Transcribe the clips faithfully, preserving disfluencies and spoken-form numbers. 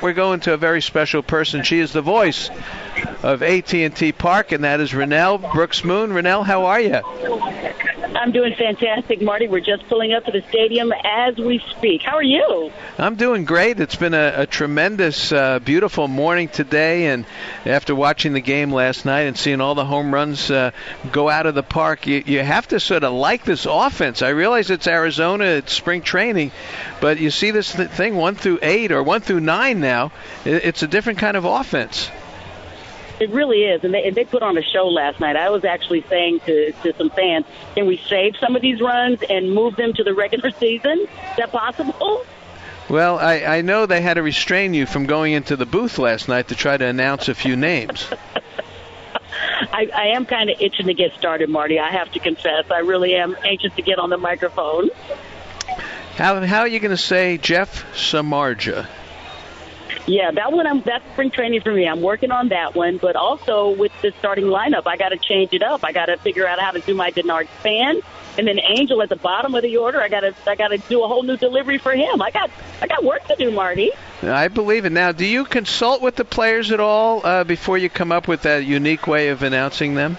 we're going to a very special person. She is the voice of A T and T Park, and that is Rennell Brooks Moon. Rennell, how are you? I'm doing fantastic, Marty. We're just pulling up to the stadium as we speak. How are you? I'm doing great. It's been a, a tremendous, uh, beautiful morning today, and after watching the game last night and seeing all the home runs uh, go out of the park, you, you have to sort of like this offense. I realize it's Arizona, it's spring training, but you see this th- thing one through eight or one through nine now. It, it's a different kind of offense. It really is, and they, and they put on a show last night. I was actually saying to, to some fans, can we save some of these runs and move them to the regular season? Is that possible? Well, I, I know they had to restrain you from going into the booth last night to try to announce a few names. I, I am kind of itching to get started, Marty. I have to confess. I really am anxious to get on the microphone. How, how are you going to say Jeff Samardzija? Yeah, that one, I'm, that's spring training for me. I'm working on that one, but also with the starting lineup, I got to change it up. I got to figure out how to do my Denard Span, and then Angel at the bottom of the order. I got to, I got to do a whole new delivery for him. I got, I got work to do, Marty. I believe it. Now, do you consult with the players at all uh, before you come up with that unique way of announcing them?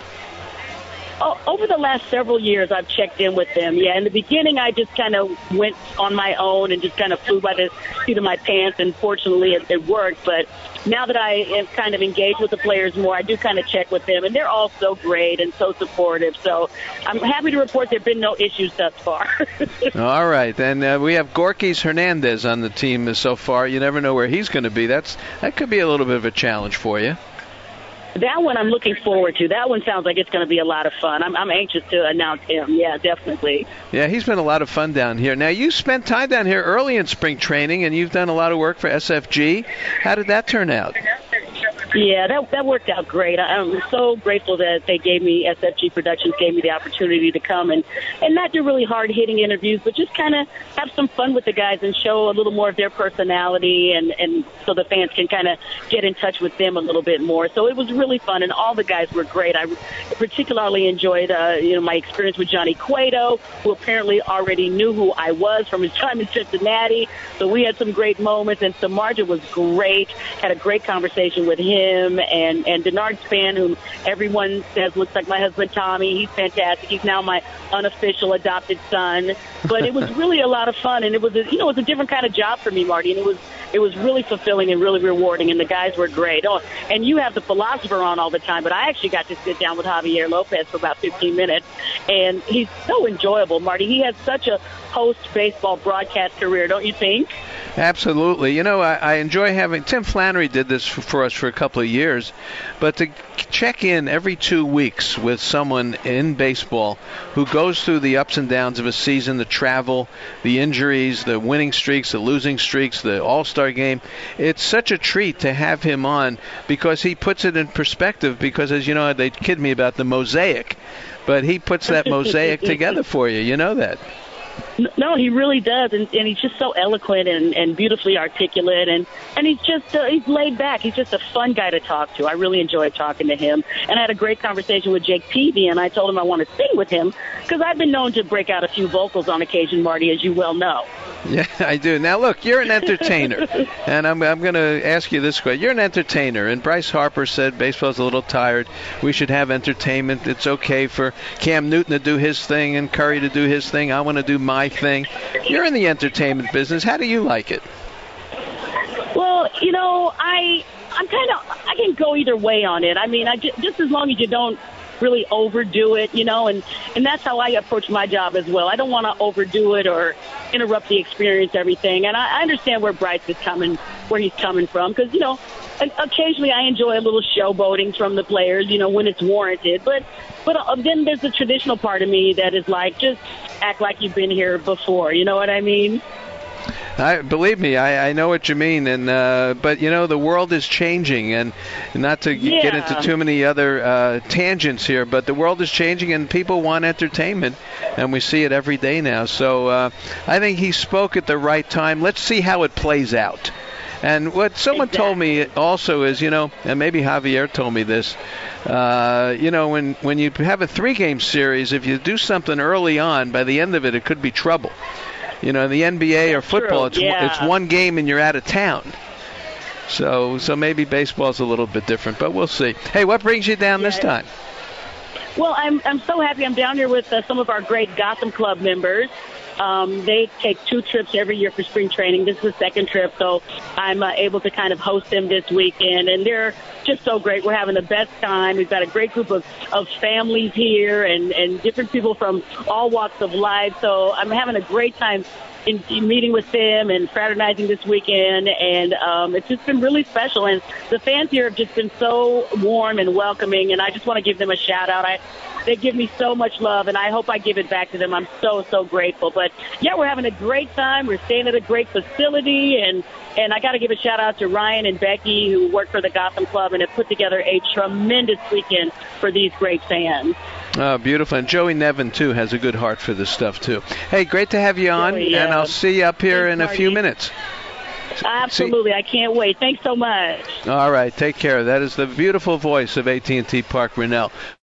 Oh, over the last several years, I've checked in with them. Yeah, in the beginning, I just kind of went on my own and just kind of flew by the seat of my pants, and fortunately, it, it worked. But now that I am kind of engaged with the players more, I do kind of check with them, and they're all so great and so supportive. So I'm happy to report there have been no issues thus far. All right, and uh, we have Gorkys Hernandez on the team so far. You never know where he's going to be. That's that could be a little bit of a challenge for you. That one I'm looking forward to. That one sounds like it's going to be a lot of fun. I'm, I'm anxious to announce him. Yeah, definitely. Yeah, he's been a lot of fun down here. Now, you spent time down here early in spring training, and you've done a lot of work for S F G. How did that turn out? Yeah, that that worked out great. I'm so grateful that they gave me, S F G Productions gave me the opportunity to come and, and not do really hard-hitting interviews, but just kind of have some fun with the guys and show a little more of their personality, and, and so the fans can kind of get in touch with them a little bit more. So it was really fun, and all the guys were great. I particularly enjoyed uh, you know, my experience with Johnny Cueto, who apparently already knew who I was from his time in Cincinnati. So we had some great moments, and Samardzija was great, had a great conversation with him. Him and and Denard Span, whom everyone says looks like my husband Tommy. He's fantastic. He's now my unofficial adopted son. But it was really a lot of fun, and it was a, you know it was a different kind of job for me, Marty. And it was it was really fulfilling and really rewarding. And the guys were great. Oh, and you have the philosopher on all the time, but I actually got to sit down with Javier Lopez for about fifteen minutes, and he's so enjoyable, Marty. He has such a post baseball broadcast career, don't you think? Absolutely. You know, I, I enjoy having Tim Flannery did this for, for us for a couple of years, but to check in every two weeks with someone in baseball who goes through the ups and downs of a season, the travel, the injuries, the winning streaks, the losing streaks, the All-Star game, it's such a treat to have him on because he puts it in perspective because, as you know, they kid me about the mosaic, but he puts that mosaic together for you. You know that. No, he really does, and, and he's just so eloquent and, and beautifully articulate, and, and he's just uh, he's laid back. He's just a fun guy to talk to. I really enjoyed talking to him, and I had a great conversation with Jake Peavy, and I told him I want to sing with him because I've been known to break out a few vocals on occasion, Marty, as you well know. Yeah, I do. Now, look, you're an entertainer, and I'm I'm going to ask you this question. You're an entertainer, and Bryce Harper said baseball's a little tired. We should have entertainment. It's okay for Cam Newton to do his thing and Curry to do his thing. I want to do my thing. You're in the entertainment business. How do you like it? Well, you know, I I'm kind of I can go either way on it. I mean, I just, just as long as you don't really overdo it, you know, and, and that's how I approach my job as well. I don't want to overdo it or interrupt the experience, everything. And I, I understand where Bryce is coming, where he's coming from, because, you know, occasionally I enjoy a little showboating from the players, you know, when it's warranted. But but uh, then there's the traditional part of me that is like, just act like you've been here before. You know what I mean? I believe me, I, I know what you mean, and uh, but you know the world is changing, and not to yeah. get into too many other uh, tangents here, but the world is changing, and people want entertainment, and we see it every day now. So uh, I think he spoke at the right time. Let's see how it plays out. And what someone exactly. told me also is, you know, and maybe Javier told me this, uh, you know, when when you have a three-game series, if you do something early on, by the end of it, it could be trouble. You know, in the N B A or football, it's yeah. it's one game and you're out of town. So so maybe baseball's a little bit different, but we'll see. Hey, what brings you down yeah. this time? Well, I'm I'm so happy I'm down here with uh, some of our great Gotham Club members. Um, they take two trips every year for spring training. This is the second trip, so I'm uh, able to kind of host them this weekend, and they're just so great. We're having the best time. We've got a great group of, of families here and, and different people from all walks of life, so I'm having a great time in, in meeting with them and fraternizing this weekend, and um, it's just been really special. And the fans here have just been so warm and welcoming, and I just want to give them a shout-out. I They give me so much love, and I hope I give it back to them. I'm so, so grateful. But, yeah, we're having a great time. We're staying at a great facility, and, and I got to give a shout-out to Ryan and Becky, who work for the Gotham Club and have put together a tremendous weekend for these great fans. Oh, beautiful. And Joey Nevin, too, has a good heart for this stuff, too. Hey, great to have you on, Joey, yeah. and I'll see you up here Thanks, in a Marty. few minutes. Absolutely. See? I can't wait. Thanks so much. All right. Take care. That is the beautiful voice of A T and T Park Grinnell.